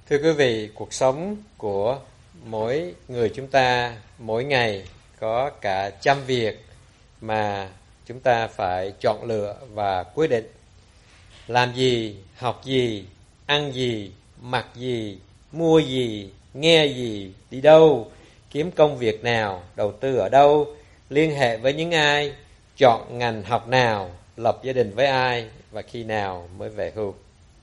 Thưa quý vị, cuộc sống của mỗi người chúng ta mỗi ngày có cả trăm việc mà chúng ta phải chọn lựa và quyết định. Làm gì, học gì, ăn gì, mặc gì, mua gì, nghe gì, đi đâu, kiếm công việc nào, đầu tư ở đâu, liên hệ với những ai, chọn ngành học nào, lập gia đình với ai và khi nào mới về hưu.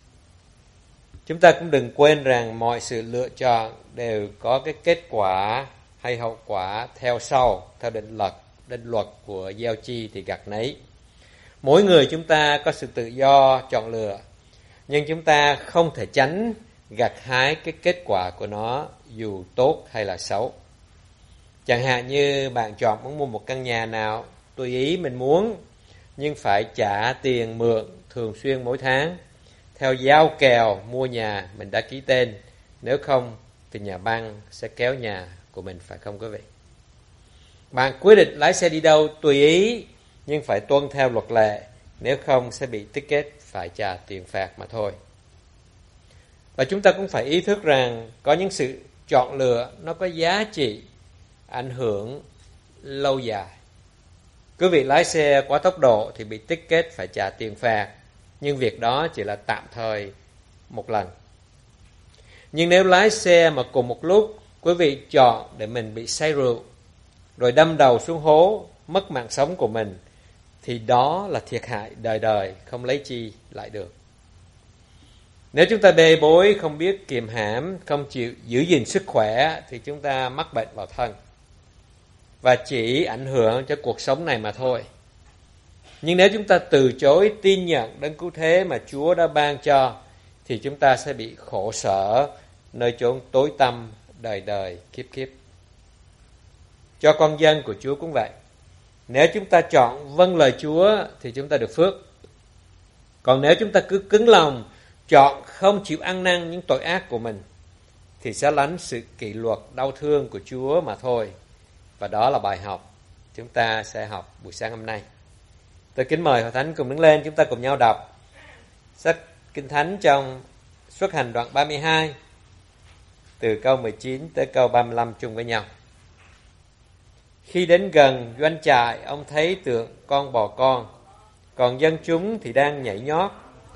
Chúng ta cũng đừng quên rằng mọi sự lựa chọn đều có cái kết quả hay hậu quả theo sau, theo định luật của gieo chi thì gặt nấy. Mỗi người chúng ta có sự tự do chọn lựa, nhưng chúng ta không thể tránh gặt hái cái kết quả của nó dù tốt hay là xấu. Chẳng hạn như bạn chọn muốn mua một căn nhà nào tùy ý mình muốn, nhưng phải trả tiền mượn thường xuyên mỗi tháng theo giao kèo mua nhà mình đã ký tên, nếu không thì nhà băng sẽ kéo nhà của mình, phải không quý vị? Bạn quyết định lái xe đi đâu tùy ý, nhưng phải tuân theo luật lệ, nếu không sẽ bị ticket, phải trả tiền phạt mà thôi. Và chúng ta cũng phải ý thức rằng có những sự chọn lựa nó có giá trị, ảnh hưởng lâu dài. Quý vị lái xe quá tốc độ thì bị ticket, phải trả tiền phạt, nhưng việc đó chỉ là tạm thời một lần. Nhưng nếu lái xe mà cùng một lúc quý vị chọn để mình bị say rượu, rồi đâm đầu xuống hố, mất mạng sống của mình, thì đó là thiệt hại đời đời, không lấy chi lại được. Nếu chúng ta bê bối, không biết kiềm hãm, không chịu giữ gìn sức khỏe, thì chúng ta mắc bệnh vào thân và chỉ ảnh hưởng cho cuộc sống này mà thôi. Nhưng nếu chúng ta từ chối tin nhận đấng cứu thế mà Chúa đã ban cho, thì chúng ta sẽ bị khổ sở nơi chốn tối tăm đời đời kiếp kiếp. Cho con dân của Chúa cũng vậy. Nếu chúng ta chọn vâng lời Chúa thì chúng ta được phước. Còn nếu chúng ta cứ cứng lòng chọn không chịu ăn năn những tội ác của mình, thì sẽ lãnh sự kỷ luật đau thương của Chúa mà thôi. Và đó là bài học chúng ta sẽ học buổi sáng hôm nay. Tôi kính mời Hội Thánh cùng đứng lên, chúng ta cùng nhau đọc sách Kinh Thánh trong Xuất Hành đoạn 32 từ câu 19 tới câu 35 chung với nhau. Khi đến gần doanh trại, ông thấy tượng con bò con, còn dân chúng thì đang nhảy nhót.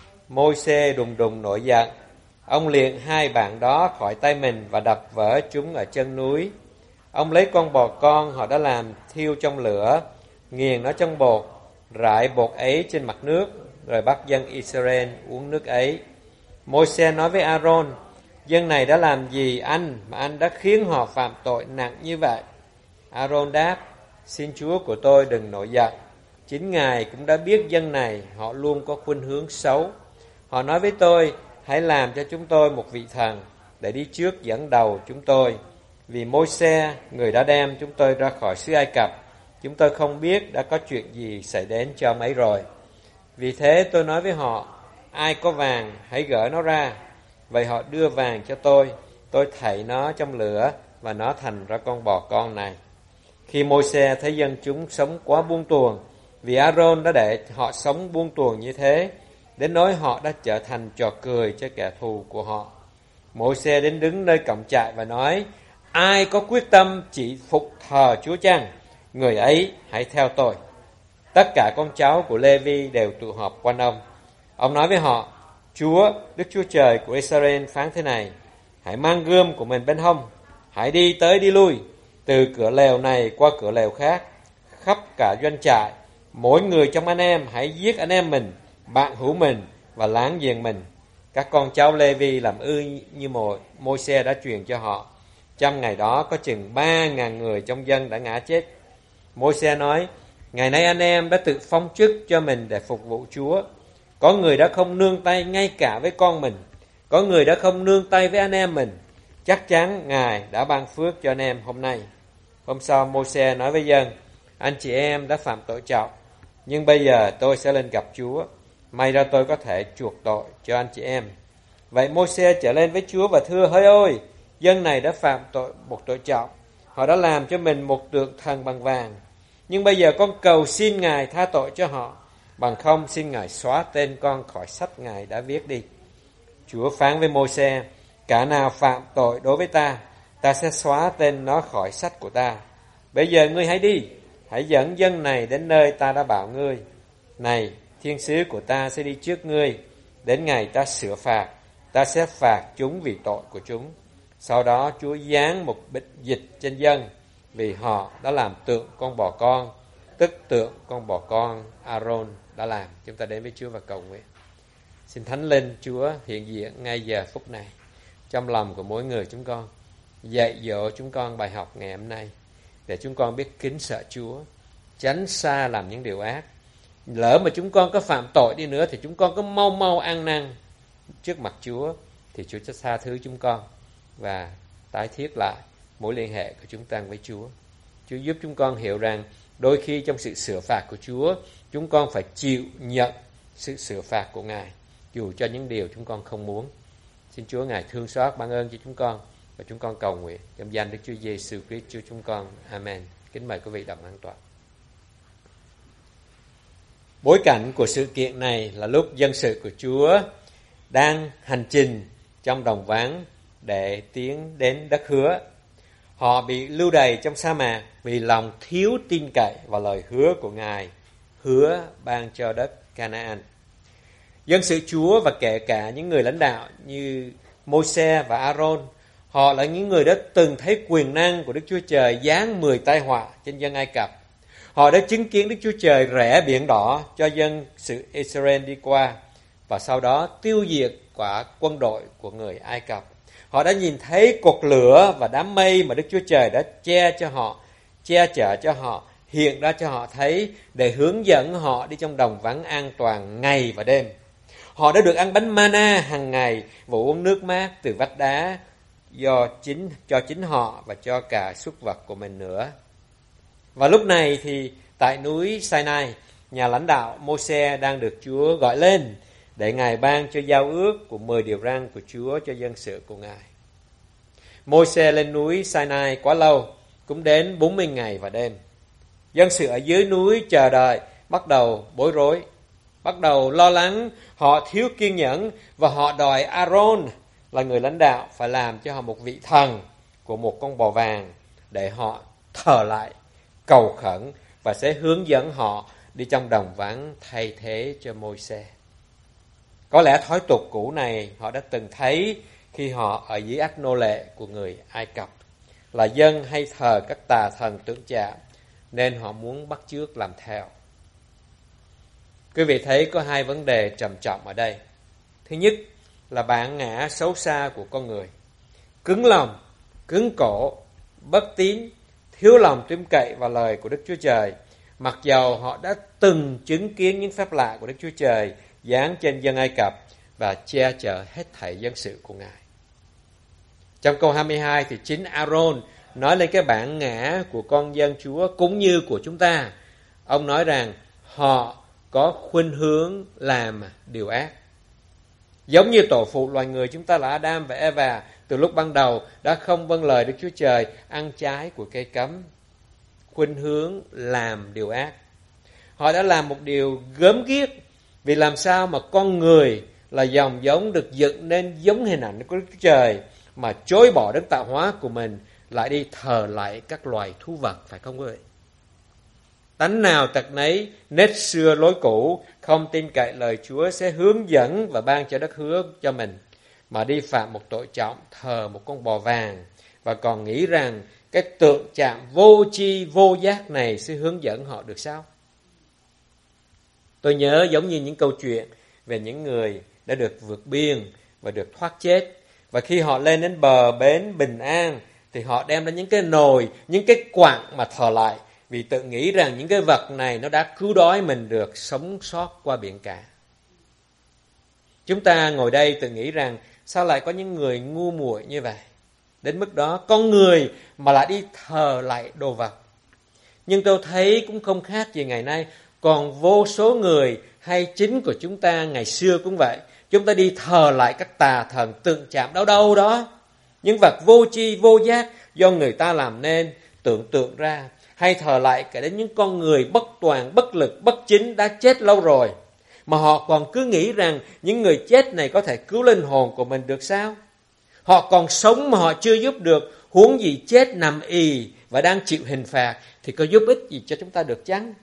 Môi-se đùng đùng nổi giận, ông liệng hai bạn đó khỏi tay mình và đập vỡ chúng ở chân núi. Ông lấy con bò con họ đã làm thiêu trong lửa, nghiền nó trong bột, rải bột ấy trên mặt nước, rồi bắt dân Israel uống nước ấy. Môi-se nói với Aaron, dân này đã làm gì anh mà anh đã khiến họ phạm tội nặng như vậy? Aaron đáp, xin Chúa của tôi đừng nổi giận. Chính Ngài cũng đã biết dân này họ luôn có khuynh hướng xấu. Họ nói với tôi, hãy làm cho chúng tôi một vị thần để đi trước dẫn đầu chúng tôi. Vì Môi-se, người đã đem chúng tôi ra khỏi xứ Ai Cập, chúng tôi không biết đã có chuyện gì xảy đến cho ông ấy rồi. Vì thế tôi nói với họ, ai có vàng hãy gỡ nó ra. Vậy họ đưa vàng cho tôi thảy nó trong lửa và nó thành ra con bò con này. Khi Môi-se thấy dân chúng sống quá buông tuồng, vì Aaron đã để họ sống buông tuồng như thế, đến nỗi họ đã trở thành trò cười cho kẻ thù của họ. Môi-se đến đứng nơi cổng trại và nói, ai có quyết tâm chỉ phục thờ Chúa chăng? Người ấy hãy theo tôi. Tất cả con cháu của Lê-vi đều tụ họp quanh ông. Ông nói với họ, Chúa, Đức Chúa Trời của Israel phán thế này, hãy mang gươm của mình bên hông, hãy đi tới đi lui, từ cửa lều này qua cửa lều khác, khắp cả doanh trại. Mỗi người trong anh em hãy giết anh em mình, bạn hữu mình và láng giềng mình. Các con cháu Lê-vi làm như Môi-se đã truyền cho họ. Trong ngày đó có chừng 3.000 người trong dân đã ngã chết. Môi-se nói, ngày nay anh em đã tự phong chức cho mình để phục vụ Chúa. Có người đã không nương tay ngay cả với con mình, có người đã không nương tay với anh em mình. Chắc chắn Ngài đã ban phước cho anh em hôm nay. Hôm sau Môi-se nói với dân, anh chị em đã phạm tội trọng, nhưng bây giờ tôi sẽ lên gặp Chúa. May ra tôi có thể chuộc tội cho anh chị em. Vậy Môi-se trở lên với Chúa và thưa, hỡi ôi, dân này đã phạm một tội trọng. Họ đã làm cho mình một tượng thần bằng vàng. Nhưng bây giờ con cầu xin Ngài tha tội cho họ, bằng không xin Ngài xóa tên con khỏi sách Ngài đã viết đi. Chúa phán với Môi-se, Cả nào phạm tội đối với ta, ta sẽ xóa tên nó khỏi sách của ta. Bây giờ ngươi hãy đi, hãy dẫn dân này đến nơi ta đã bảo ngươi. Này, thiên sứ của ta sẽ đi trước ngươi, đến ngày ta sửa phạt, ta sẽ phạt chúng vì tội của chúng. Sau đó Chúa giáng một bệnh dịch trên dân, vì họ đã làm tượng con bò con, tức tượng con bò con Aaron đã làm. Chúng ta đến với Chúa và cầu nguyện. Xin Thánh Linh Chúa hiện diện ngay giờ phút này trong lòng của mỗi người chúng con, dạy dỗ chúng con bài học ngày hôm nay, để chúng con biết kính sợ Chúa, tránh xa làm những điều ác. Lỡ mà chúng con có phạm tội đi nữa thì chúng con có mau mau ăn năn trước mặt Chúa, thì Chúa sẽ tha thứ chúng con và tái thiết lại mối liên hệ của chúng ta với Chúa. Chúa giúp chúng con hiểu rằng đôi khi trong sự sửa phạt của Chúa, chúng con phải chịu nhận sự sửa phạt của Ngài, dù cho những điều chúng con không muốn. Xin Chúa Ngài thương xót ban ơn cho chúng con, và chúng con cầu nguyện trong danh Đức Chúa Giêsu Christ Chúa chúng con. Amen. Kính mời quý vị đồng an toàn. Bối cảnh của sự kiện này là lúc dân sự của Chúa đang hành trình trong đồng vắng để tiến đến đất hứa. Họ bị lưu đày trong sa mạc vì lòng thiếu tin cậy vào lời hứa của Ngài, hứa ban cho đất Canaan. Dân sự Chúa và kể cả những người lãnh đạo như Môi-se và Aaron, họ là những người đã từng thấy quyền năng của Đức Chúa Trời giáng 10 tai họa trên dân Ai Cập. Họ đã chứng kiến Đức Chúa Trời rẽ biển đỏ cho dân sự Israel đi qua, và sau đó tiêu diệt quả quân đội của người Ai Cập. Họ đã nhìn thấy cột lửa và đám mây mà Đức Chúa Trời đã che chở cho họ, hiện ra cho họ thấy để hướng dẫn họ đi trong đồng vắng an toàn ngày và đêm. Họ đã được ăn bánh mana hàng ngày và uống nước mát từ vách đá cho chính họ và cho cả súc vật của mình nữa. Và lúc này thì tại núi Sinai, nhà lãnh đạo Môi-se đang được Chúa gọi lên để Ngài ban cho giao ước của 10 điều răn của Chúa cho dân sự của Ngài. Môi-se lên núi Sinai quá lâu, cũng đến 40 ngày và đêm. Dân sự ở dưới núi chờ đợi, bắt đầu bối rối, bắt đầu lo lắng, họ thiếu kiên nhẫn và họ đòi Aaron là người lãnh đạo phải làm cho họ một vị thần của một con bò vàng để họ thờ lại, cầu khẩn và sẽ hướng dẫn họ đi trong đồng vắng thay thế cho Môi-se. Có lẽ thói tục cũ này họ đã từng thấy khi họ ở dưới ách nô lệ của người Ai Cập, là dân hay thờ các tà thần tượng chạm, nên họ muốn bắt chước làm theo. Quý vị thấy có hai vấn đề trầm trọng ở đây. Thứ nhất là bản ngã xấu xa của con người, cứng lòng, cứng cổ, bất tín, thiếu lòng tin cậy vào lời của Đức Chúa Trời, mặc dầu họ đã từng chứng kiến những phép lạ của Đức Chúa Trời giáng trên dân Ai Cập và che chở hết thảy dân sự của Ngài. Trong câu 22 thì chính Aaron nói lên cái bản ngã của con dân Chúa cũng như của chúng ta. Ông nói rằng họ có khuynh hướng làm điều ác. Giống như tổ phụ loài người chúng ta là Adam và Eva, từ lúc ban đầu đã không vâng lời Đức Chúa Trời, ăn trái của cây cấm. Khuynh hướng làm điều ác. Họ đã làm một điều gớm ghiếc, vì làm sao mà con người là dòng giống được dựng nên giống hình ảnh của Đức Chúa Trời mà chối bỏ đấng tạo hóa của mình, lại đi thờ lại các loài thú vật, phải không quý vị? Tánh nào tật nấy, nết xưa lối cũ, không tin cậy lời Chúa sẽ hướng dẫn và ban cho đất hứa cho mình, mà đi phạm một tội trọng thờ một con bò vàng, và còn nghĩ rằng cái tượng chạm vô tri vô giác này sẽ hướng dẫn họ được sao? Tôi nhớ giống như những câu chuyện về những người đã được vượt biên và được thoát chết, và khi họ lên đến bờ bến bình an thì họ đem đến những cái nồi, những cái quặng mà thờ lại, vì tự nghĩ rằng những cái vật này nó đã cứu đói mình được sống sót qua biển cả. Chúng ta ngồi đây tự nghĩ rằng sao lại có những người ngu muội như vậy, đến mức đó con người mà lại đi thờ lại đồ vật. Nhưng tôi thấy cũng không khác gì ngày nay, còn vô số người hay chính của chúng ta ngày xưa cũng vậy. Chúng ta đi thờ lại các tà thần tượng chạm đâu đó, những vật vô tri vô giác do người ta làm nên, tưởng tượng ra, hay thờ lại cả đến những con người bất toàn, bất lực, bất chính đã chết lâu rồi, mà họ còn cứ nghĩ rằng những người chết này có thể cứu linh hồn của mình được sao? Họ còn sống mà họ chưa giúp được, huống gì chết nằm ì và đang chịu hình phạt thì có giúp ích gì cho chúng ta được chăng?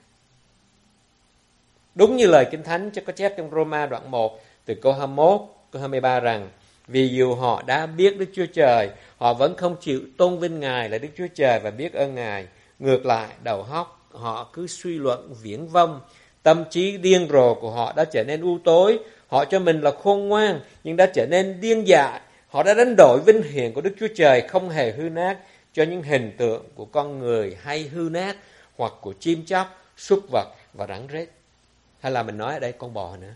Đúng như lời Kinh Thánh có chép trong Roma đoạn 1 từ câu 21, câu 23 rằng vì dù họ đã biết Đức Chúa Trời, họ vẫn không chịu tôn vinh Ngài là Đức Chúa Trời và biết ơn Ngài. Ngược lại, đầu óc họ cứ suy luận viển vông, tâm trí điên rồ của họ đã trở nên u tối. Họ cho mình là khôn ngoan nhưng đã trở nên điên dại. Họ đã đánh đổi vinh hiển của Đức Chúa Trời không hề hư nát cho những hình tượng của con người hay hư nát, hoặc của chim chóc, súc vật và rắn rết. Hay là mình nói ở đây con bò nữa.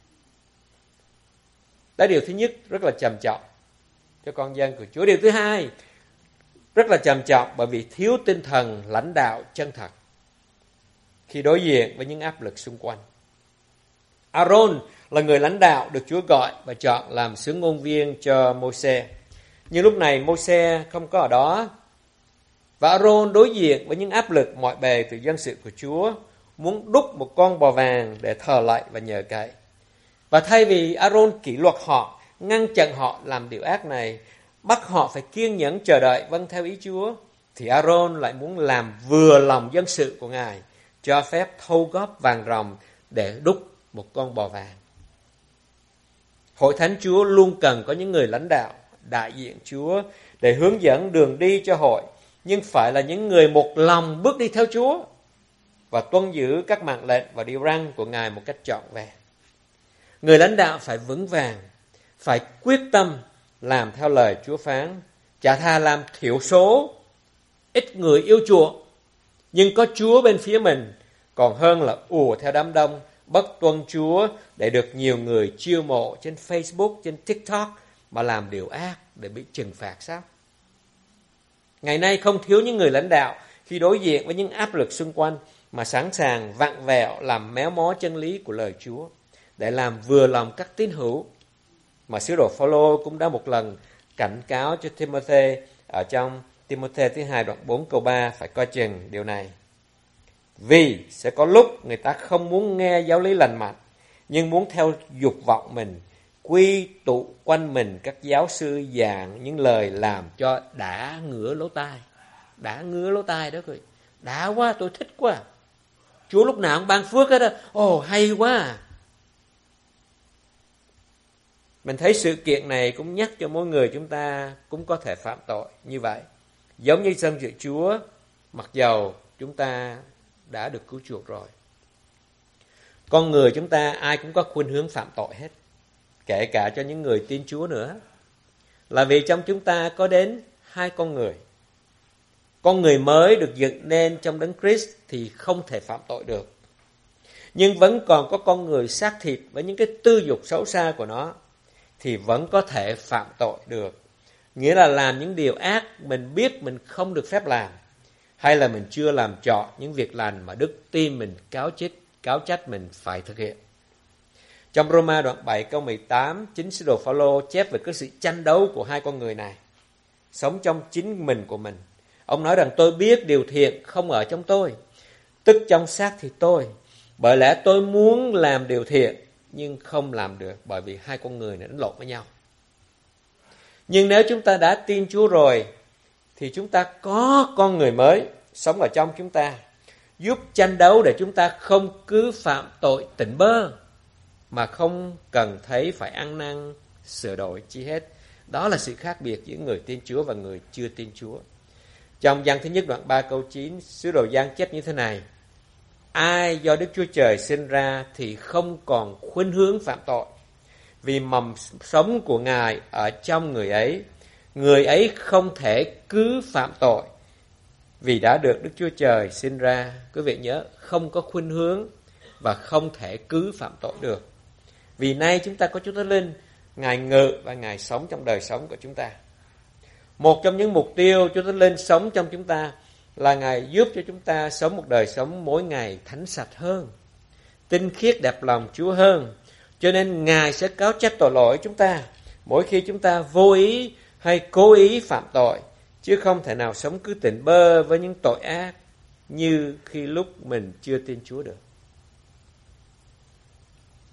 Đó, điều thứ nhất, rất là trầm trọng cho con dân của Chúa. Điều thứ hai, rất là trầm trọng bởi vì thiếu tinh thần lãnh đạo chân thật khi đối diện với những áp lực xung quanh. Aaron là người lãnh đạo được Chúa gọi và chọn làm xướng ngôn viên cho Môi-se. Nhưng lúc này Môi-se không có ở đó. Và Aaron đối diện với những áp lực mọi bề từ dân sự của Chúa, muốn đúc một con bò vàng để thờ lạy và nhờ cậy. Và thay vì Aaron kỷ luật họ, ngăn chặn họ làm điều ác này, bắt họ phải kiên nhẫn chờ đợi vâng theo ý Chúa, thì Aaron lại muốn làm vừa lòng dân sự của Ngài, cho phép thâu góp vàng ròng để đúc một con bò vàng. Hội thánh Chúa luôn cần có những người lãnh đạo, đại diện Chúa để hướng dẫn đường đi cho hội, nhưng phải là những người một lòng bước đi theo Chúa và tuân giữ các mạng lệnh và điều răn của Ngài một cách trọn vẹn. Người lãnh đạo phải vững vàng, phải quyết tâm làm theo lời Chúa phán, chả thà làm thiểu số, ít người yêu chuộng, nhưng có Chúa bên phía mình, còn hơn là ùa theo đám đông, bất tuân Chúa để được nhiều người chiêu mộ trên Facebook, trên TikTok mà làm điều ác để bị trừng phạt sao? Ngày nay không thiếu những người lãnh đạo khi đối diện với những áp lực xung quanh mà sẵn sàng vặn vẹo làm méo mó chân lý của lời Chúa để làm vừa lòng các tín hữu. Mà sứ đồ Phao-lô cũng đã một lần cảnh cáo cho Timôthê ở trong Timôthê thứ 2 đoạn 4 câu 3 phải coi chừng điều này. Vì sẽ có lúc người ta không muốn nghe giáo lý lành mạnh, nhưng muốn theo dục vọng mình, quy tụ quanh mình các giáo sư giảng những lời làm cho đã ngứa lỗ tai. Đã ngứa lỗ tai đó coi. Đã quá, tôi thích quá. Chúa lúc nào cũng ban phước hết đó. Ồ, hay quá. Mình thấy sự kiện này cũng nhắc cho mỗi người chúng ta cũng có thể phạm tội như vậy. Giống như dân sự Chúa, mặc dầu chúng ta đã được cứu chuộc rồi. Con người chúng ta ai cũng có khuynh hướng phạm tội hết, kể cả cho những người tin Chúa nữa. Là vì trong chúng ta có đến hai con người. Con người mới được dựng nên trong Đấng Christ thì không thể phạm tội được. Nhưng vẫn còn có con người xác thịt với những cái tư dục xấu xa của nó thì vẫn có thể phạm tội được. Nghĩa là làm những điều ác mình biết mình không được phép làm, hay là mình chưa làm trọn những việc lành mà đức tin mình cáo trách mình phải thực hiện. Trong Roma đoạn 7 câu 18, chính sứ đồ Phao-lô chép về cái sự tranh đấu của hai con người này, sống trong chính mình của mình. Ông nói rằng tôi biết điều thiện không ở trong tôi, tức trong xác thịt tôi. Bởi lẽ tôi muốn làm điều thiện nhưng không làm được, bởi vì hai con người này đánh lộn với nhau. Nhưng nếu chúng ta đã tin Chúa rồi thì chúng ta có con người mới sống ở trong chúng ta, giúp tranh đấu để chúng ta không cứ phạm tội tỉnh bơ mà không cần thấy phải ăn năn sửa đổi chi hết. Đó là sự khác biệt giữa người tin Chúa và người chưa tin Chúa. Trong Giăng thứ nhất đoạn 3 câu 9, sứ đồ Giăng chép như thế này: ai do Đức Chúa Trời sinh ra thì không còn khuynh hướng phạm tội, vì mầm sống của Ngài ở trong người ấy không thể cứ phạm tội, vì đã được Đức Chúa Trời sinh ra. Quý vị nhớ, không có khuynh hướng và không thể cứ phạm tội được. Vì nay chúng ta có Chúa Thánh Linh, Ngài ngự và Ngài sống trong đời sống của chúng ta. Một trong những mục tiêu Chúa Thánh Linh sống trong chúng ta là Ngài giúp cho chúng ta sống một đời sống mỗi ngày thánh sạch hơn, tinh khiết đẹp lòng Chúa hơn. Cho nên Ngài sẽ cáo trách tội lỗi chúng ta mỗi khi chúng ta vô ý hay cố ý phạm tội, chứ không thể nào sống cứ tỉnh bơ với những tội ác như khi lúc mình chưa tin Chúa được.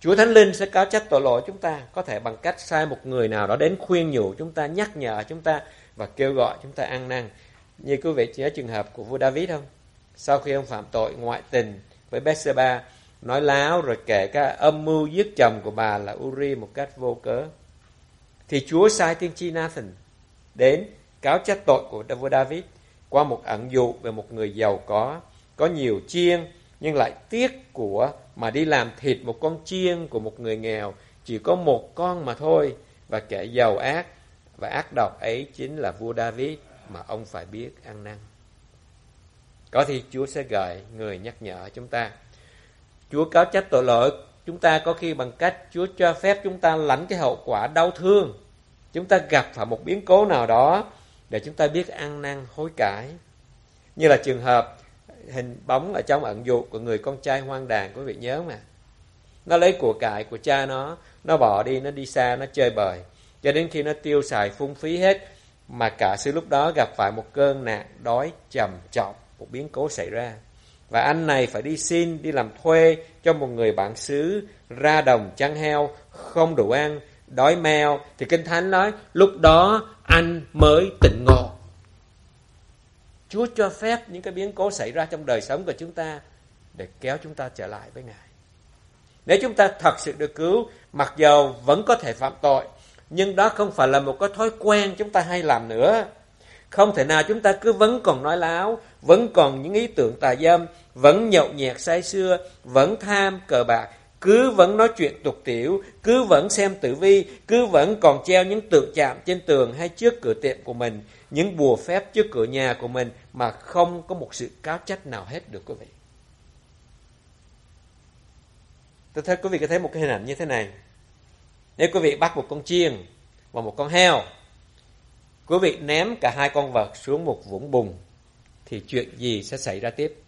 Chúa Thánh Linh sẽ cáo trách tội lỗi chúng ta, có thể bằng cách sai một người nào đó đến khuyên nhủ chúng ta, nhắc nhở chúng ta và kêu gọi chúng ta ăn năn. Như quý vị nhớ trường hợp của vua David không? Sau khi ông phạm tội ngoại tình với Bathsheba, nói láo rồi kể các âm mưu giết chồng của bà là Uri một cách vô cớ, thì Chúa sai tiên tri Nathan đến cáo trách tội của vua David qua một ẩn dụ về một người giàu có nhiều chiên nhưng lại tiếc của mà đi làm thịt một con chiên của một người nghèo, chỉ có một con mà thôi, và kẻ giàu ác và ác độc ấy chính là vua David mà ông phải biết ăn năn. Có thì Chúa sẽ gợi người nhắc nhở chúng ta. Chúa cáo trách tội lỗi chúng ta có khi bằng cách Chúa cho phép chúng ta lãnh cái hậu quả đau thương. Chúng ta gặp phải một biến cố nào đó để chúng ta biết ăn năn hối cải. Như là trường hợp hình bóng ở trong ẩn dụ của người con trai hoang đàn, quý vị nhớ mà. Nó lấy của cải của cha nó bỏ đi, nó đi xa, nó chơi bời, cho đến khi nó tiêu xài phung phí hết, mà cả sự lúc đó gặp phải một cơn nạn đói trầm trọng, một biến cố xảy ra. Và anh này phải đi làm thuê cho một người bản xứ, ra đồng chăn heo, không đủ ăn, đói meo. Thì Kinh Thánh nói lúc đó anh mới tỉnh ngộ. Chúa cho phép những cái biến cố xảy ra trong đời sống của chúng ta để kéo chúng ta trở lại với Ngài. Nếu chúng ta thật sự được cứu, mặc dầu vẫn có thể phạm tội, nhưng đó không phải là một cái thói quen chúng ta hay làm nữa. Không thể nào chúng ta cứ vẫn còn nói láo, vẫn còn những ý tưởng tà dâm, vẫn nhậu nhẹt say sưa, vẫn tham cờ bạc, cứ vẫn nói chuyện tục tiểu, cứ vẫn xem tử vi, cứ vẫn còn treo những tượng chạm trên tường hay trước cửa tiệm của mình, những bùa phép trước cửa nhà của mình mà không có một sự cáo trách nào hết được quý vị. Tôi thấy quý vị có thấy một cái hình ảnh như thế này. Nếu quý vị bắt một con chiên và một con heo, quý vị ném cả hai con vật xuống một vũng bùn, thì chuyện gì sẽ xảy ra tiếp?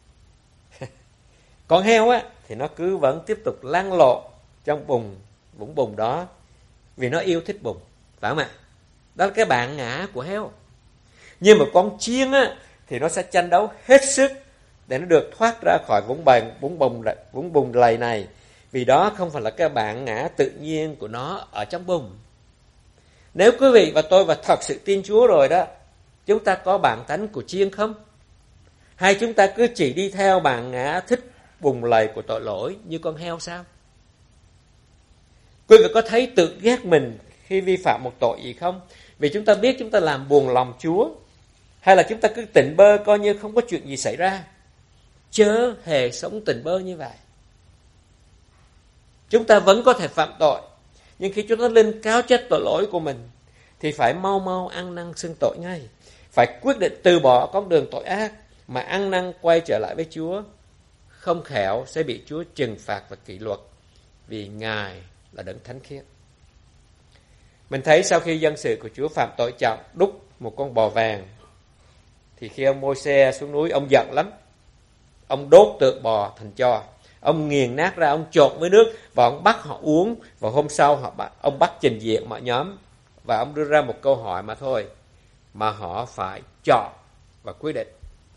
Con heo á thì nó cứ vẫn tiếp tục lăn lộn trong vũng bùn đó, vì nó yêu thích bùn, phải không ạ? Đó là cái bản ngã của heo. Nhưng mà con chiên á thì nó sẽ tranh đấu hết sức để nó được thoát ra khỏi vũng bùn lầy này, vì đó không phải là cái bản ngã tự nhiên của nó ở trong bùn. Nếu quý vị và tôi thật sự tin Chúa rồi đó, chúng ta có bản tánh của chiên không? Hay chúng ta cứ chỉ đi theo bản ngã thích bùn lầy của tội lỗi như con heo sao? Quý vị có thấy tự ghét mình khi vi phạm một tội gì không? Vì chúng ta biết chúng ta làm buồn lòng Chúa, hay là chúng ta cứ tỉnh bơ coi như không có chuyện gì xảy ra? Chớ hề sống tỉnh bơ như vậy. Chúng ta vẫn có thể phạm tội, nhưng khi chúng ta lên cáo trách tội lỗi của mình thì phải mau mau ăn năn xưng tội ngay. Phải quyết định từ bỏ con đường tội ác mà ăn năn quay trở lại với Chúa. Không khéo sẽ bị Chúa trừng phạt và kỷ luật, vì Ngài là đấng thánh khiết. Mình thấy sau khi dân sự của Chúa phạm tội trọng đúc một con bò vàng, thì khi ông Môi-se xuống núi, ông giận lắm. Ông đốt tượng bò thành tro, ông nghiền nát ra, ông trộn với nước và ông bắt họ uống. Và hôm sau ông bắt trình diện mọi nhóm và ông đưa ra một câu hỏi mà thôi, mà họ phải chọn và quyết định.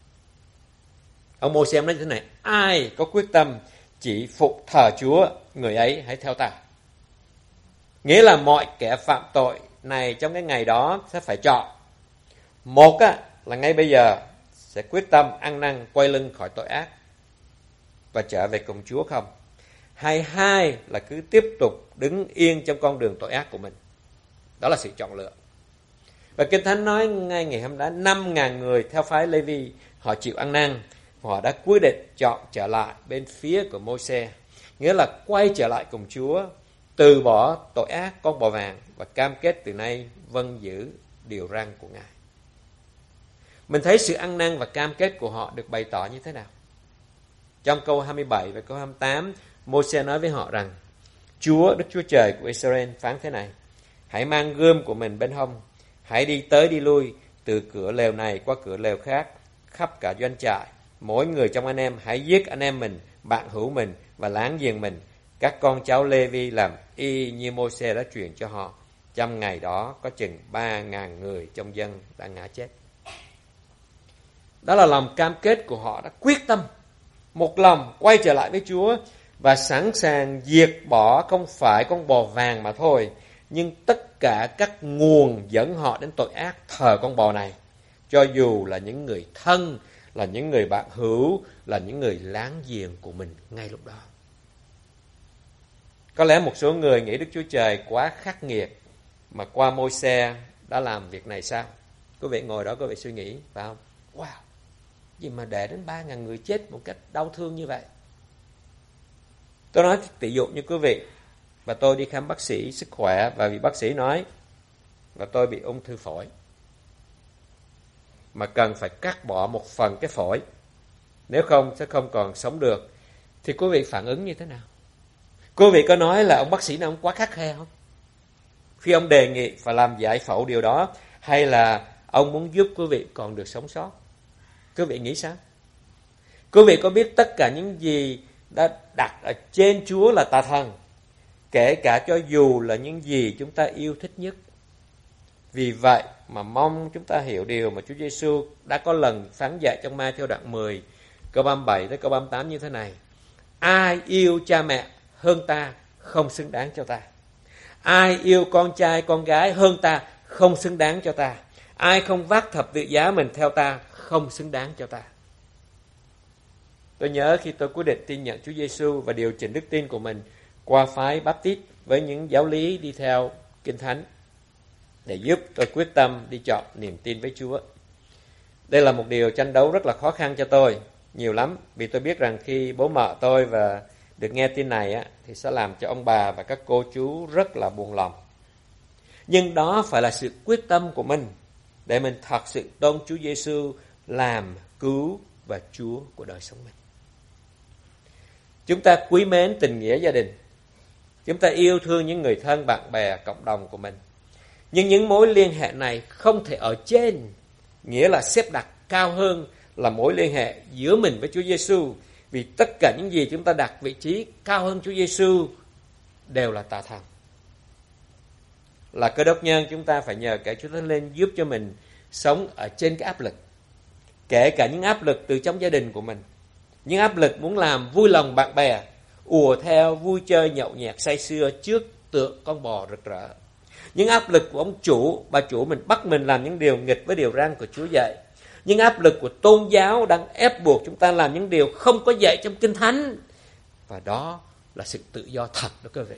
Ông Môi-se nói như thế này: ai có quyết tâm chỉ phụng thờ Chúa, người ấy hãy theo ta. Nghĩa là mọi kẻ phạm tội này trong cái ngày đó sẽ phải chọn. Một là ngay bây giờ sẽ quyết tâm ăn năn quay lưng khỏi tội ác và trở về cùng Chúa không. Hay hai là cứ tiếp tục đứng yên trong con đường tội ác của mình. Đó là sự chọn lựa. Và Kinh Thánh nói ngay ngày hôm đó 5.000 người theo phái Lê-vi họ chịu ăn năn. Họ đã quyết định chọn trở lại bên phía của Môi-se, nghĩa là quay trở lại cùng Chúa, từ bỏ tội ác con bò vàng và cam kết từ nay vâng giữ điều răn của Ngài. Mình thấy sự ăn năn và cam kết của họ được bày tỏ như thế nào? Trong câu 27 và câu 28, Môi-se nói với họ rằng: Chúa, Đức Chúa Trời của Israel phán thế này: hãy mang gươm của mình bên hông, hãy đi tới đi lui từ cửa lều này qua cửa lều khác, khắp cả doanh trại. Mỗi người trong anh em hãy giết anh em mình, bạn hữu mình và láng giềng mình. Các con cháu Lê-vi làm y như Môi-se đã truyền cho họ. Trong ngày đó có chừng 3.000 người trong dân đã ngã chết. Đó là lòng cam kết của họ, đã quyết tâm một lòng quay trở lại với Chúa, và sẵn sàng diệt bỏ không phải con bò vàng mà thôi, nhưng tất cả các nguồn dẫn họ đến tội ác thờ con bò này, cho dù là những người thân, là những người bạn hữu, là những người láng giềng của mình ngay lúc đó. Có lẽ một số người nghĩ Đức Chúa Trời quá khắc nghiệt mà qua Môi-se đã làm việc này sao? Quý vị ngồi đó quý vị suy nghĩ, phải không? Wow, gì mà để đến 3.000 người chết một cách đau thương như vậy? Tôi nói ví dụ như quý vị và tôi đi khám bác sĩ sức khỏe, và vị bác sĩ nói và tôi bị ung thư phổi mà cần phải cắt bỏ một phần cái phổi, nếu không sẽ không còn sống được, thì quý vị phản ứng như thế nào? Quý vị có nói là ông bác sĩ này ông quá khắt khe không? Khi ông đề nghị phải làm giải phẫu điều đó, hay là ông muốn giúp quý vị còn được sống sót? Quý vị nghĩ sao? Quý vị có biết tất cả những gì đã đặt ở trên Chúa là tà thần, kể cả cho dù là những gì chúng ta yêu thích nhất. Vì vậy mà mong chúng ta hiểu điều mà Chúa Giêsu đã có lần phán dạy trong Ma-thi-êu đoạn 10, câu 37 tới câu 38 như thế này: ai yêu cha mẹ hơn ta không xứng đáng cho ta. Ai yêu con trai con gái hơn ta không xứng đáng cho ta. Ai không vác thập tự giá mình theo ta không xứng đáng cho ta. Tôi nhớ khi tôi quyết định tin nhận Chúa Giêsu và điều chỉnh đức tin của mình qua phái Baptist với những giáo lý đi theo Kinh Thánh để giúp tôi quyết tâm đi chọn niềm tin với Chúa. Đây là một điều tranh đấu rất là khó khăn cho tôi, nhiều lắm, vì tôi biết rằng khi bố mẹ tôi và được nghe tin này á, thì sẽ làm cho ông bà và các cô chú rất là buồn lòng. Nhưng đó phải là sự quyết tâm của mình để mình thật sự tôn Chúa Giêsu làm cứu và Chúa của đời sống mình. Chúng ta quý mến tình nghĩa gia đình. Chúng ta yêu thương những người thân, bạn bè, cộng đồng của mình. Nhưng những mối liên hệ này không thể ở trên, nghĩa là xếp đặt cao hơn là mối liên hệ giữa mình với Chúa Giêsu. Vì tất cả những gì chúng ta đặt vị trí cao hơn Chúa Giêsu đều là tà thần. Là Cơ Đốc nhân, chúng ta phải nhờ kẻ Chúa Thánh Linh giúp cho mình sống ở trên cái áp lực. Kể cả những áp lực từ trong gia đình của mình. Những áp lực muốn làm vui lòng bạn bè, ùa theo vui chơi nhậu nhẹt say sưa trước tượng con bò rực rỡ. Những áp lực của ông chủ, bà chủ mình bắt mình làm những điều nghịch với điều răn của Chúa dạy. Những áp lực của tôn giáo đang ép buộc chúng ta làm những điều không có dạy trong Kinh Thánh. Và đó là sự tự do thật đó quý vị.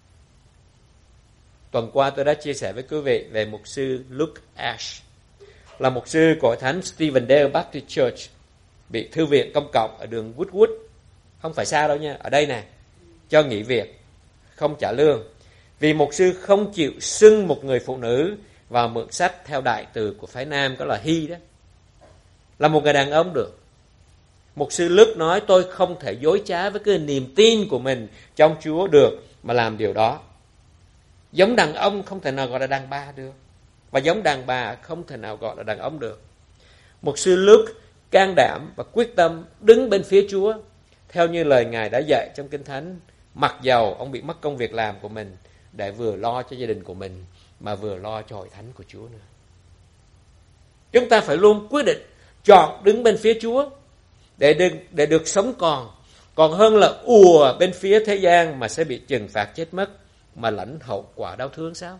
Tuần qua tôi đã chia sẻ với quý vị về mục sư Luke Ash, là mục sư của Hội Thánh Stephendale Baptist Church, bị thư viện công cộng ở đường Woodwood, không phải xa đâu nha, ở đây nè, cho nghỉ việc, không trả lương, vì mục sư không chịu xưng một người phụ nữ vào mượn sách theo đại từ của phái nam, đó là he đó, là một người đàn ông được. Mục sư Luke nói tôi không thể dối trá với cái niềm tin của mình trong Chúa được mà làm điều đó. Giống đàn ông không thể nào gọi là đàn bà được, và giống đàn bà không thể nào gọi là đàn ông được. Mục sư Luke can đảm và quyết tâm đứng bên phía Chúa theo như lời Ngài đã dạy trong Kinh Thánh, mặc dầu ông bị mất công việc làm của mình, để vừa lo cho gia đình của mình mà vừa lo cho hội thánh của Chúa nữa. Chúng ta phải luôn quyết định chọn đứng bên phía Chúa để được sống còn hơn là ùa bên phía thế gian mà sẽ bị trừng phạt chết mất, mà lãnh hậu quả đau thương sao?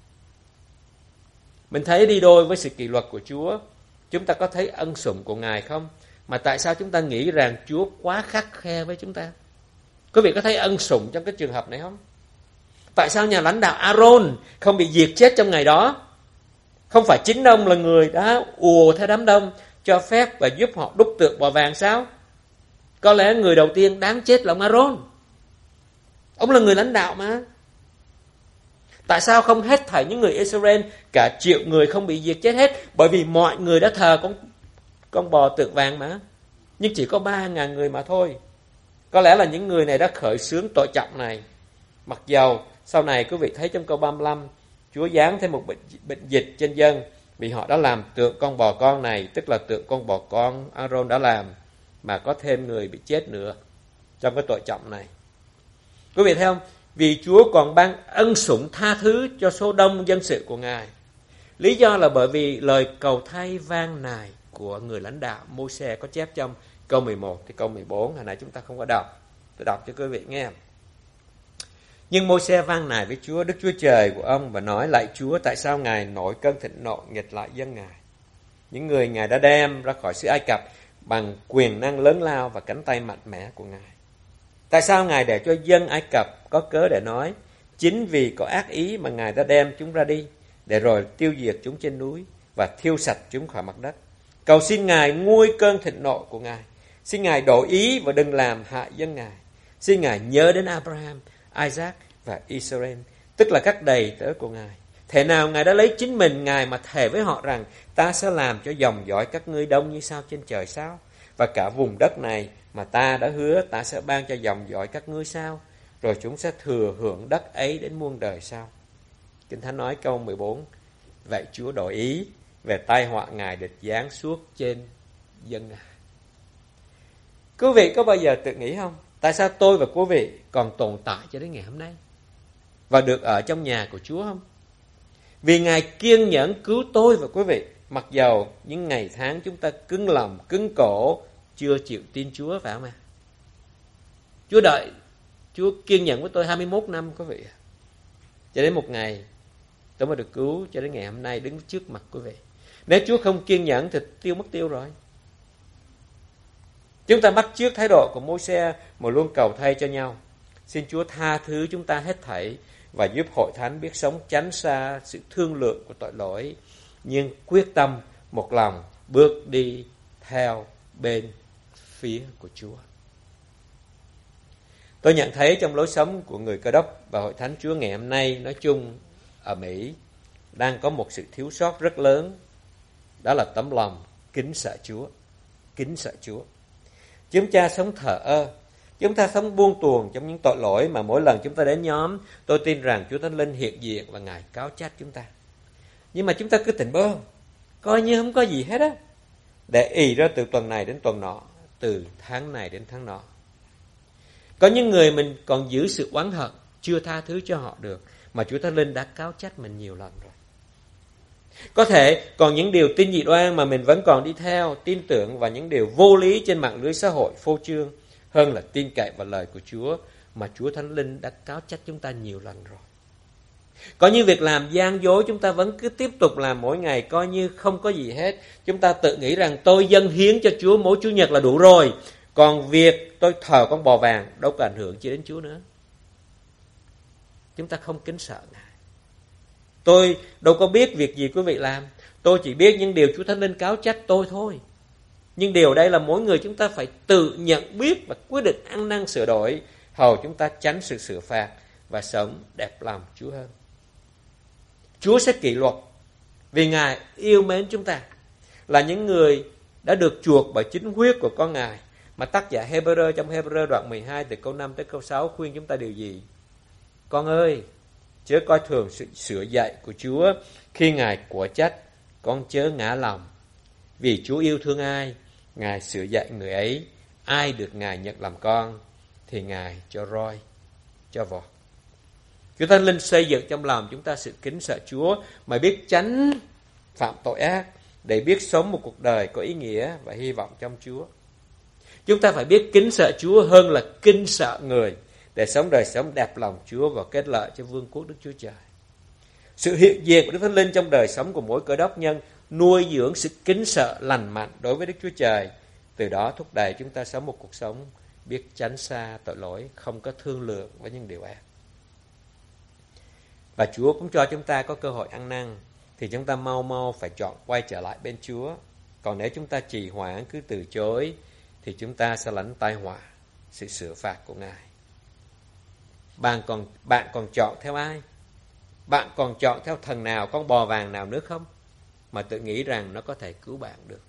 Mình thấy đi đôi với sự kỷ luật của Chúa, chúng ta có thấy ân sủng của Ngài không? Mà tại sao chúng ta nghĩ rằng Chúa quá khắt khe với chúng ta? Quý vị có thấy ân sủng trong cái trường hợp này không? Tại sao nhà lãnh đạo Aaron không bị diệt chết trong ngày đó? Không phải chính ông là người đã ùa theo đám đông cho phép và giúp họ đúc tượng bò vàng sao? Có lẽ người đầu tiên đáng chết là ông Aaron. Ông là người lãnh đạo mà. Tại sao không hết thảy những người Israel, cả 1 triệu người không bị diệt chết hết? Bởi vì mọi người đã thờ con bò tượng vàng mà. Nhưng chỉ có 3.000 người mà thôi. Có lẽ là những người này đã khởi xướng tội trọng này. Mặc dầu sau này quý vị thấy trong câu 35, Chúa giáng thêm một bệnh dịch trên dân vì họ đã làm tượng con bò con này, tức là tượng con bò con Aaron đã làm, mà có thêm người bị chết nữa trong cái tội trọng này. Quý vị thấy không? Vì Chúa còn ban ân sủng tha thứ cho số đông dân sự của Ngài. Lý do là bởi vì lời cầu thay van nài của người lãnh đạo Môi-se có chép trong câu 11 thì câu 14 hồi nãy chúng ta không có đọc. Tôi đọc cho quý vị nghe. Nhưng Môi-se van nài với Chúa, Đức Chúa Trời của ông, và nói: lạy Chúa, tại sao Ngài nổi cơn thịnh nộ nghịch lại dân Ngài, những người Ngài đã đem ra khỏi xứ Ai Cập bằng quyền năng lớn lao và cánh tay mạnh mẽ của Ngài? Tại sao Ngài để cho dân Ai Cập có cớ để nói: chính vì có ác ý mà Ngài đã đem chúng ra đi, để rồi tiêu diệt chúng trên núi và thiêu sạch chúng khỏi mặt đất? Cầu xin Ngài nguôi cơn thịnh nộ của Ngài, xin Ngài đổi ý và đừng làm hại dân Ngài. Xin Ngài nhớ đến Abraham, Isaac và Israel, tức là các đầy tớ của Ngài. Thể nào Ngài đã lấy chính mình Ngài mà thề với họ rằng: ta sẽ làm cho dòng dõi các ngươi đông như sao trên trời sao, và cả vùng đất này mà ta đã hứa ta sẽ ban cho dòng dõi các ngươi sao, rồi chúng sẽ thừa hưởng đất ấy đến muôn đời sao. Kinh Thánh nói câu 14: vậy Chúa đổi ý về tai họa Ngài địch giáng suốt trên dân Ngài. Quý vị có bao giờ tự nghĩ không? Tại sao tôi và quý vị còn tồn tại cho đến ngày hôm nay và được ở trong nhà của Chúa không? Vì Ngài kiên nhẫn cứu tôi và quý vị, mặc dầu những ngày tháng chúng ta cứng lòng, cứng cổ, chưa chịu tin Chúa, phải không ạ? Chúa đợi, Chúa kiên nhẫn với tôi 21 năm quý vị. Cho đến một ngày tôi mới được cứu, cho đến ngày hôm nay đứng trước mặt quý vị. Nếu Chúa không kiên nhẫn thì mất tiêu rồi. Chúng ta bắt chước thái độ của Môi-se mà luôn cầu thay cho nhau. Xin Chúa tha thứ chúng ta hết thảy và giúp hội thánh biết sống tránh xa sự thương lượng của tội lỗi, nhưng quyết tâm một lòng bước đi theo bên phía của Chúa. Tôi nhận thấy trong lối sống của người Cơ Đốc và hội thánh Chúa ngày hôm nay nói chung ở Mỹ đang có một sự thiếu sót rất lớn, đó là tấm lòng kính sợ Chúa. Kính sợ Chúa. Chúng ta sống thờ ơ, chúng ta sống buông tuồng trong những tội lỗi mà mỗi lần chúng ta đến nhóm, tôi tin rằng Chúa Thánh Linh hiện diện và Ngài cáo trách chúng ta. Nhưng mà chúng ta cứ tỉnh bơ, coi như không có gì hết á, để ì ra từ tuần này đến tuần nọ, từ tháng này đến tháng nọ. Có những người mình còn giữ sự oán hận, chưa tha thứ cho họ được, mà Chúa Thánh Linh đã cáo trách mình nhiều lần rồi. Có thể còn những điều tin dị đoan mà mình vẫn còn đi theo, tin tưởng vào những điều vô lý trên mạng lưới xã hội phô trương, hơn là tin cậy vào lời của Chúa mà Chúa Thánh Linh đã cáo trách chúng ta nhiều lần rồi. Có những việc làm gian dối chúng ta vẫn cứ tiếp tục làm mỗi ngày coi như không có gì hết. Chúng ta tự nghĩ rằng tôi dâng hiến cho Chúa mỗi Chủ nhật là đủ rồi, còn việc tôi thờ con bò vàng đâu có ảnh hưởng chi đến Chúa nữa. Chúng ta không kính sợ Ngài. Tôi đâu có biết việc gì quý vị làm, tôi chỉ biết những điều Chúa Thánh Linh cáo trách tôi thôi. Nhưng điều đây là mỗi người chúng ta phải tự nhận biết và quyết định ăn năn sửa đổi, hầu chúng ta tránh sự xử phạt và sống đẹp lòng Chúa hơn. Chúa sẽ kỷ luật vì Ngài yêu mến chúng ta, là những người đã được chuộc bởi chính huyết của con Ngài. Mà tác giả Hebrew trong Hebrew đoạn 12 từ câu 5 tới câu 6 khuyên chúng ta điều gì? Con ơi, chớ coi thường sự sửa dạy của Chúa khi Ngài của trách, con chớ ngã lòng. Vì Chúa yêu thương ai, Ngài sửa dạy người ấy. Ai được Ngài nhận làm con thì Ngài cho roi, cho vọt. Chúa Thánh Linh xây dựng trong lòng chúng ta sự kính sợ Chúa, mà biết tránh phạm tội ác, để biết sống một cuộc đời có ý nghĩa và hy vọng trong Chúa. Chúng ta phải biết kính sợ Chúa hơn là kính sợ người, để sống đời sống đẹp lòng Chúa và kết lợi cho vương quốc Đức Chúa Trời. Sự hiện diện của Đức Thánh Linh trong đời sống của mỗi Cơ Đốc nhân nuôi dưỡng sự kính sợ lành mạnh đối với Đức Chúa Trời. Từ đó thúc đẩy chúng ta sống một cuộc sống biết tránh xa tội lỗi, không có thương lượng với những điều ác. Và Chúa cũng cho chúng ta có cơ hội ăn năn, thì chúng ta mau mau phải chọn quay trở lại bên Chúa. Còn nếu chúng ta trì hoãn, cứ từ chối, thì chúng ta sẽ lãnh tai họa, sự xử phạt của Ngài. Bạn còn chọn theo ai? Bạn còn chọn theo thần nào, con bò vàng nào nữa không? Mà tự nghĩ rằng nó có thể cứu bạn được.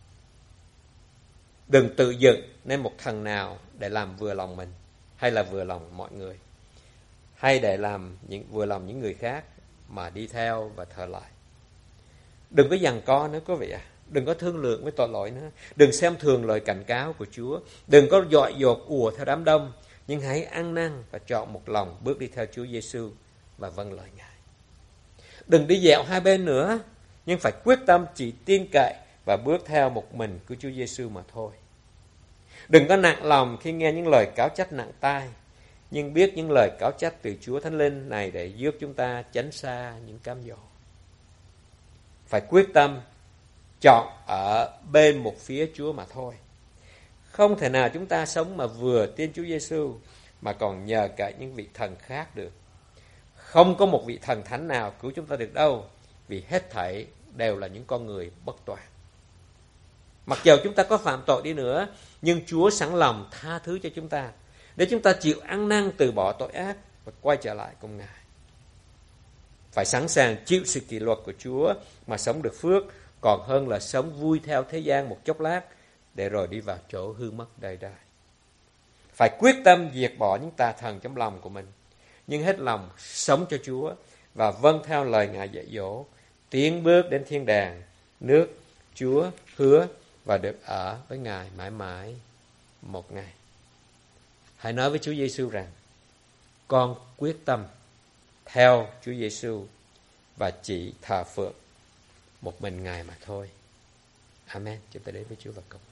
Đừng tự dựng nên một thần nào để làm vừa lòng mình, hay là vừa lòng mọi người, hay để làm vừa lòng những người khác mà đi theo và thờ lại. Đừng có giằng co nữa quý vị ạ. Đừng có thương lượng với tội lỗi nữa. Đừng xem thường lời cảnh cáo của Chúa. Đừng có dọi dột ùa theo đám đông. Nhưng hãy ăn năn và chọn một lòng bước đi theo Chúa Giêsu và vâng lời Ngài. Đừng đi dẹo hai bên nữa, nhưng phải quyết tâm chỉ tin cậy và bước theo một mình của Chúa Giêsu mà thôi. Đừng có nặng lòng khi nghe những lời cáo trách nặng tai, nhưng biết những lời cáo trách từ Chúa Thánh Linh này để giúp chúng ta tránh xa những cám dỗ. Phải quyết tâm chọn ở bên một phía Chúa mà thôi. Không thể nào chúng ta sống mà vừa tin Chúa Giêsu mà còn nhờ cậy những vị thần khác được. Không có một vị thần thánh nào cứu chúng ta được đâu, vì hết thảy đều là những con người bất toàn. Mặc dầu chúng ta có phạm tội đi nữa, nhưng Chúa sẵn lòng tha thứ cho chúng ta, để chúng ta chịu ăn năn từ bỏ tội ác và quay trở lại cùng Ngài. Phải sẵn sàng chịu sự kỷ luật của Chúa mà sống được phước, còn hơn là sống vui theo thế gian một chốc lát, để rồi đi vào chỗ hư mất đời đời. Phải quyết tâm diệt bỏ những tà thần trong lòng của mình, nhưng hết lòng sống cho Chúa và vâng theo lời Ngài dạy dỗ, tiến bước đến thiên đàng, nước Chúa hứa và được ở với Ngài mãi mãi một ngày. Hãy nói với Chúa Giêsu rằng, con quyết tâm theo Chúa Giêsu và chỉ thờ phượng một mình Ngài mà thôi. Amen. Chúng ta đến với Chúa và cầu nguyện.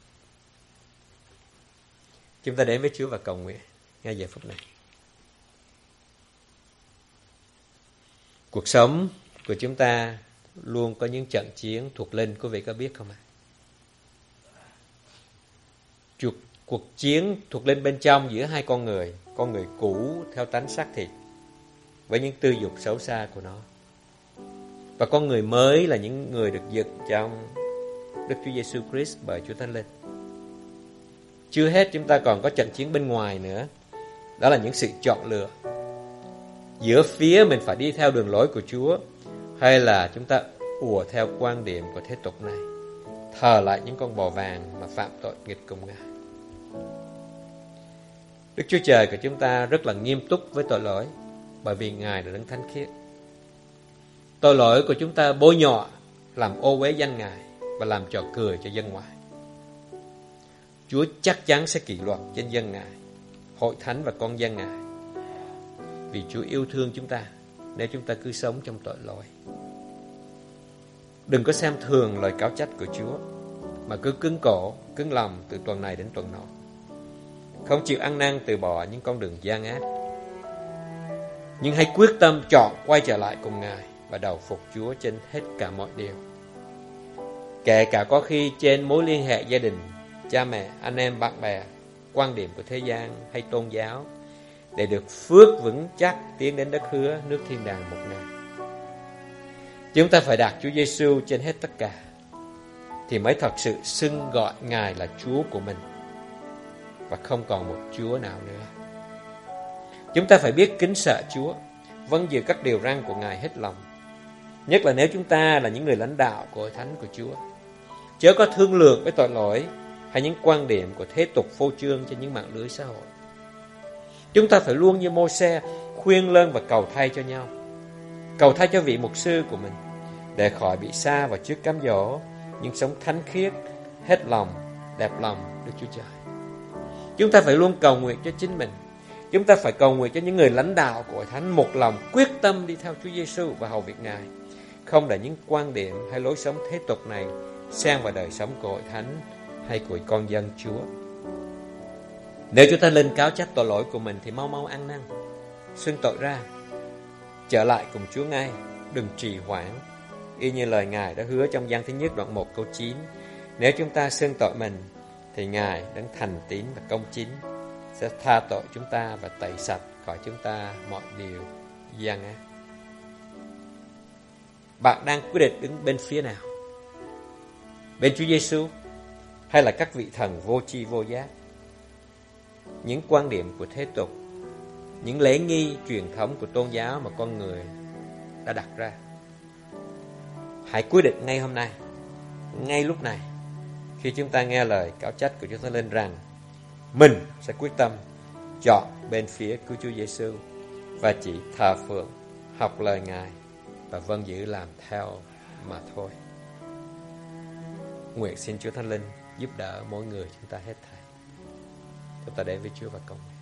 Chúng ta đến với Chúa và cầu nguyện ngay giờ phút này. Cuộc sống của chúng ta luôn có những trận chiến thuộc linh, quý vị có biết không ạ? Cuộc chiến thuộc linh bên trong giữa hai con người cũ theo tánh xác thịt với những tư dục xấu xa của nó, và con người mới là những người được dựng trong Đức Chúa Giêsu Christ bởi Chúa Thánh Linh. Chưa hết, chúng ta còn có trận chiến bên ngoài nữa, đó là những sự chọn lựa giữa phía mình phải đi theo đường lối của Chúa, hay là chúng ta ùa theo quan điểm của thế tục này, thờ lại những con bò vàng mà phạm tội nghịch cùng Ngài. Đức Chúa Trời của chúng ta rất là nghiêm túc với tội lỗi, bởi vì Ngài là đấng thánh khiết. Tội lỗi của chúng ta bôi nhọ, làm ô uế danh Ngài và làm trò cười cho dân ngoại. Chúa chắc chắn sẽ kỷ luật trên dân Ngài, hội thánh và con dân Ngài, vì Chúa yêu thương chúng ta nếu chúng ta cứ sống trong tội lỗi. Đừng có xem thường lời cáo trách của Chúa, mà cứ cứng cổ, cứng lòng từ tuần này đến tuần nọ, không chịu ăn năn từ bỏ những con đường gian ác. Nhưng hãy quyết tâm chọn quay trở lại cùng Ngài và đầu phục Chúa trên hết cả mọi điều, kể cả có khi trên mối liên hệ gia đình, cha mẹ, anh em, bạn bè, quan điểm của thế gian hay tôn giáo, để được phước vững chắc tiến đến đất hứa, nước thiên đàng một ngày. Chúng ta phải đặt Chúa Giêsu trên hết tất cả, thì mới thật sự xưng gọi Ngài là Chúa của mình, và không còn một Chúa nào nữa. Chúng ta phải biết kính sợ Chúa, vâng giữ các điều răn của Ngài hết lòng, nhất là nếu chúng ta là những người lãnh đạo của hội thánh của Chúa. Chớ có thương lượng với tội lỗi hay những quan điểm của thế tục phô trương trên những mạng lưới xã hội. Chúng ta phải luôn như Mô-se khuyên lơn và cầu thay cho nhau, cầu thay cho vị mục sư của mình, để khỏi bị sa vào trước cám dỗ, nhưng sống thánh khiết, hết lòng, đẹp lòng Đức Chúa Trời. Chúng ta phải luôn cầu nguyện cho chính mình. Chúng ta phải cầu nguyện cho những người lãnh đạo của hội thánh một lòng quyết tâm đi theo Chúa Giêsu và hầu việc Ngài, không để những quan điểm hay lối sống thế tục này xen vào đời sống của hội thánh hay của con dân Chúa. Nếu Chúa Thánh Linh cáo trách tội lỗi của mình thì mau mau ăn năn, xưng tội ra, trở lại cùng Chúa ngay, đừng trì hoãn. Y như lời Ngài đã hứa trong Giăng thứ nhất đoạn 1 câu 9, nếu chúng ta xưng tội mình thì Ngài đấng thành tín và công chính sẽ tha tội chúng ta và tẩy sạch khỏi chúng ta mọi điều gian ác. Bạn đang quyết định đứng bên phía nào? Bên Chúa Giêsu hay là các vị thần vô tri vô giác? Những quan điểm của thế tục, những lễ nghi truyền thống của tôn giáo mà con người đã đặt ra. Hãy quyết định ngay hôm nay, ngay lúc này, khi chúng ta nghe lời cáo trách của Chúa Thánh Linh rằng mình sẽ quyết tâm chọn bên phía của Chúa Giêsu và chỉ thờ phượng, học lời Ngài và vâng giữ làm theo mà thôi. Nguyện xin Chúa Thánh Linh giúp đỡ mỗi người chúng ta hết thảy. Chúng ta đến với Chúa và cầu nguyện.